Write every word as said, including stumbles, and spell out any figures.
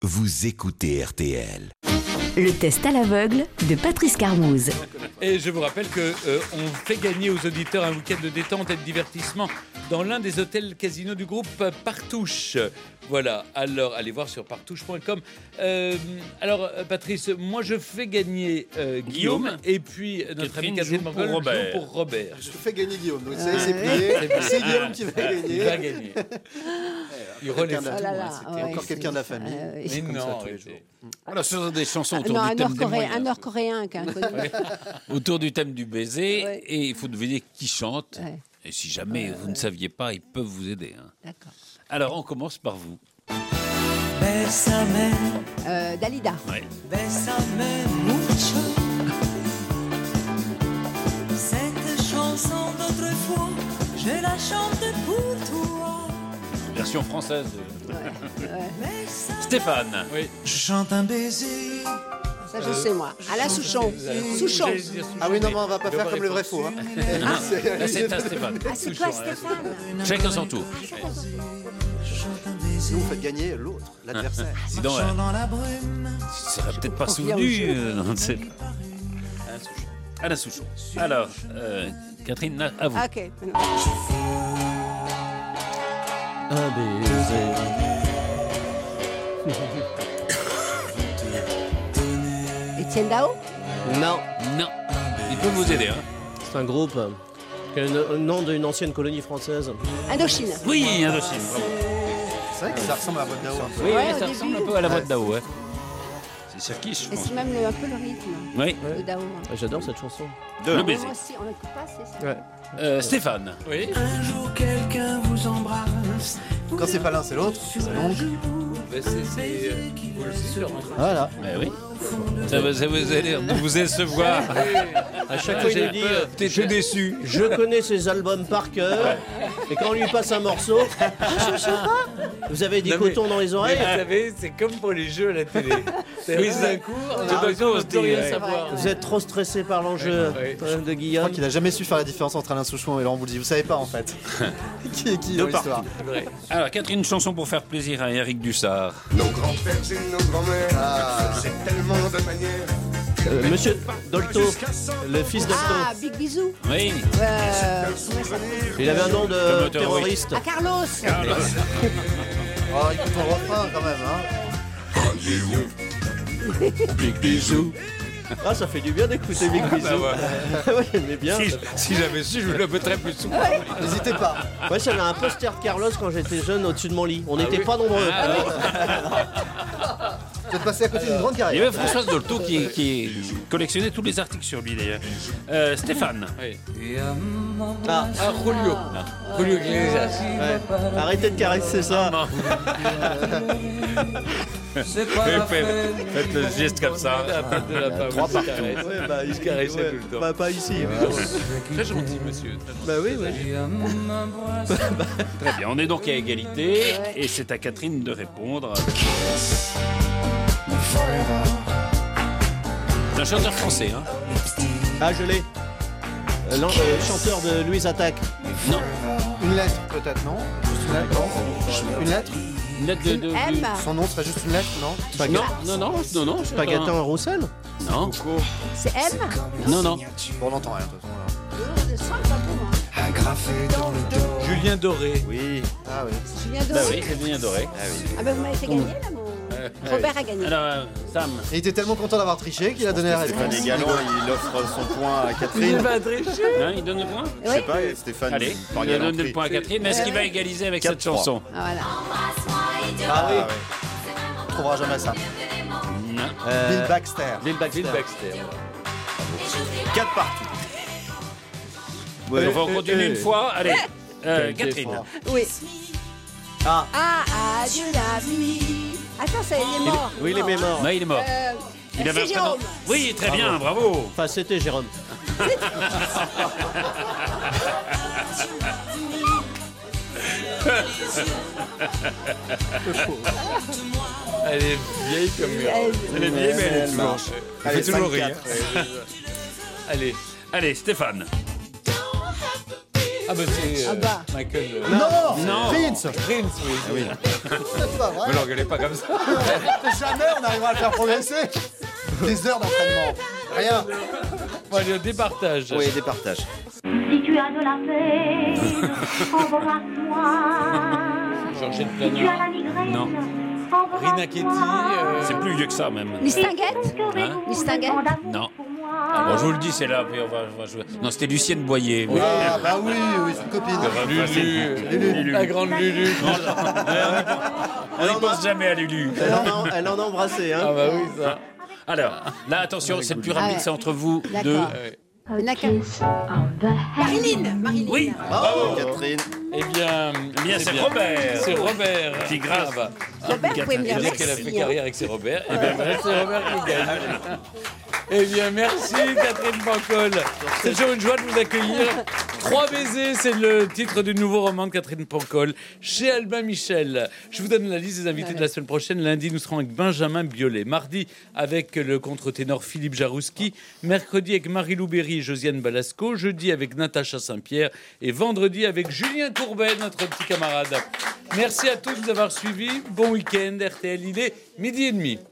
Vous écoutez R T L. Le test à l'aveugle de Patrice Carmouze. Et je vous rappelle qu'on euh, fait gagner aux auditeurs un week-end de détente et de divertissement dans l'un des hôtels casinos du groupe Partouche. Voilà, alors allez voir sur partouche point com. Euh, alors Patrice, moi je fais gagner euh, Guillaume, Guillaume et puis notre ami Catherine Mangol joue Robert. pour Robert. Je fais gagner Guillaume, donc c'est, c'est plié. C'est Guillaume qui va gagner. Il va gagner. Il relève tout. Oh là là, hein, c'était ouais, encore quelqu'un de la famille. Euh, oui. Mais non, voilà, ce sont des chansons autour non, du thème des moyens. Un nord-coréen qui a connu. Autour du thème du baiser, ouais. Et il faut deviner qui chante. Ouais. Et si jamais euh, vous ne saviez pas, ils peuvent vous aider. Hein. D'accord. Alors, on commence par vous. Bésame. Euh, Dalida. Ouais. Bésame mucho. Cette chanson d'autrefois, je la chante pour toi. Version française. Ouais, ouais. Stéphane. Oui. Je chante un baiser. Ça, je sais, moi. Alain Souchon. Souchon. Ah oui, non, mais on va pas faire comme le vrai faux. Hein. Ah, c'est, là, c'est un Stéphane. Ah, c'est quoi, Stéphane? Chacun son tour. Nous, vous faites gagner l'autre, l'adversaire. Dis donc, euh, ça serait peut-être pas souvenu. Euh, c'est... Alain Souchon. Alors, euh, Catherine, à vous. Ok. Un baiser. Étienne Dao? Non. Non. Il peut vous aider, hein. C'est un groupe qui a le nom d'une ancienne colonie française. Indochine. Oui, Indochine. Bravo. C'est vrai que ça ressemble à la voix de Dao. Oui, ouais, ça ressemble ressemble un peu à la voix de Dao, ouais. C'est Serkis, je Et pense. c'est même le, un peu le rythme Oui. de Dao. Ouais, j'adore cette chanson. De le baiser. Moi aussi, on l'écoute pas, c'est ça. Ouais. Euh, Stéphane. Oui. Un jour, quelqu'un vous embrasse. Quand c'est pas l'un, c'est l'autre. C'est donc. Ben, c'est, c'est, euh, vous le savez, Voilà. Ben oui. Ça va, ça va vous aider de vous décevoir. À chaque fois, il nous dit euh, T'es je, déçu. je connais ses albums par cœur. Et quand on lui passe un morceau, je sais pas. Vous avez des Non, mais- cotons dans les Mais oreilles. vous savez, c'est comme pour les jeux à la télé. C'est Oui, d'un coup, on tout d'un coup, on se dit, rien ouais. savoir. Vous êtes trop stressé par l'enjeu Ouais, ouais. euh, de Je Guillaume. crois qu'il a jamais su faire la différence entre Alain Souchon et Laurent Bouldy. Vous savez pas en fait. Qui est qui dans De partout. l'histoire. Ouais. Alors, Catherine, une chanson pour faire plaisir à Eric Dussard. Nos grands-pères et nos grands-mères Ah. faisaient tellement de manières. Euh, Monsieur Dolto, le fils Dolto. Ah, Big Bisou. Oui. Euh, comment il s'appelle? Il avait un nom Comme de un terroriste. terroriste. Ah, Carlos. Oh, écoute ton refrain quand même. Hein. Big bisous. Ah, ça fait du bien d'écouter Big Bisou. Bah, ouais. Ouais, j'aimais bien. Si, si j'avais su, je le mettrais plus souvent. N'hésitez pas. Ouais, j'avais un poster de Carlos quand j'étais jeune au-dessus de mon lit. On n'était oui pas nombreux. Vous êtes passé à côté d'une grande Il y carrière. avait Françoise Dolto qui, qui collectionnait tous les articles sur lui d'ailleurs. Euh, Stéphane. Oui. Ah, Ah, Julio. Julio Iglesias. ouais. Arrêtez de caresser ça. C'est pas la Faites, fête. faites le geste comme ça. De la part, Trois il se partout. caresse. Ouais, bah, Il se caressait ouais, tout le temps. Bah, pas ici. mais- Très gentil, monsieur. Très gentil. Bah oui, oui. Très bien, on est donc à égalité et c'est à Catherine de répondre. C'est un chanteur français, hein. Ah, je l'ai. Euh, l'an- euh, chanteur de Louise Attaque. Non, Une lettre peut-être, non? Juste une lettre, non? Une lettre? une lettre de... de, de- M. Son nom serait juste une lettre, non? Non, non, non, non, non. c'est Pas un- Gaëtan Roussel. Non, C'est M. non, non. Bon, on n'entend rien de toute façon. Je sens pas bon, hein. Agrafé dans le dos. Julien Doré. Oui. Ah oui. Julien Bah Doré. oui, c'est bien doré. Ah, ben vous m'avez fait gagner, là, mon. Robert a gagné. Alors, euh, Sam. Et il était tellement content d'avoir triché qu'il a donné la réponse. Stéphane Galland, il offre son point à Il Catherine. va tricher. Hein, il donne le point. Je sais pas, Stéphane. Allez, par il donne le galanterie. point à Catherine. Est-ce qu'il va égaliser avec cette quatre trois. chanson? Ah, voilà. Ah oui. On trouvera jamais ça. Non. Euh, Bill Baxter. Bill Baxter. Bill Baxter. quatre partout. Ouais, on va continuer une fois. Allez, euh, Quel Catherine. effort. Oui. Ah, Ah, adieu la vie. Attends, ça, il est mort. oui, il est mort. Non, il est mort. Euh, Il avait c'est un prénom. Jérôme. Oui, très bien, bravo. Enfin, c'était Jérôme. Elle est vieille comme mur. Elle est vieille, mais elle est toujours. Elle Allez, fait toujours cinq rire. quatre. Allez. Allez, Stéphane. Ah bah c'est euh, Ah bah. Michael. euh, Non, Non. Prince. Prince, oui. oui. C'est pas vrai. Ne l'engueulez pas comme ça. Jamais on arrivera à le faire progresser. Des heures d'entraînement. Rien. Bon, allez, des partages. Oui, des partages. Si tu as de la peine, embrasse-moi. Georgette Si tu as Planin, la migraine, Non. embrasse-moi. Rina Ketty. euh, C'est plus vieux que ça, même. Listinguette Hein Listinguette Non. Bon, je vous le dis, c'est là, puis on va, on va jouer. Non, c'était Lucienne Boyer. Oui. Ah bah oui, oui, c'est une copine. Lulu, Lulu. la grande Lulu. On ne pense jamais à Lulu. Elle en a, elle en a embrassé, hein. Ah bah oui, ça. Alors, là, attention, c'est le plus rapide, Ah ouais. c'est entre vous D'accord. deux. Ouais. Il y en a qu'un. Marilyn Marilyn Oui. Bravo, Catherine. Eh bien, Eh bien, c'est Robert. C'est Robert. Qui grâce. Ah bah. Robert, vous pouvez me Et dire dire qu'elle a fait merci. hein. carrière avec ses Robert. Eh bien, voilà, c'est Robert qui gagne. Eh bien, merci Catherine Pancol. C'est toujours une joie de vous accueillir. Trois baisers, c'est le titre du nouveau roman de Catherine Pancol chez Albin Michel. Je vous donne la liste des invités de la semaine prochaine. Lundi, nous serons avec Benjamin Biolay. Mardi, avec le contre-ténor Philippe Jarouski. Mercredi, avec Marie-Lou Berry et Josiane Balasco. Jeudi, avec Natacha Saint-Pierre. Et vendredi, avec Julien Courbet, notre petit camarade. Merci à tous de nous avoir suivis. Bon week-end, R T L, il est midi et demi.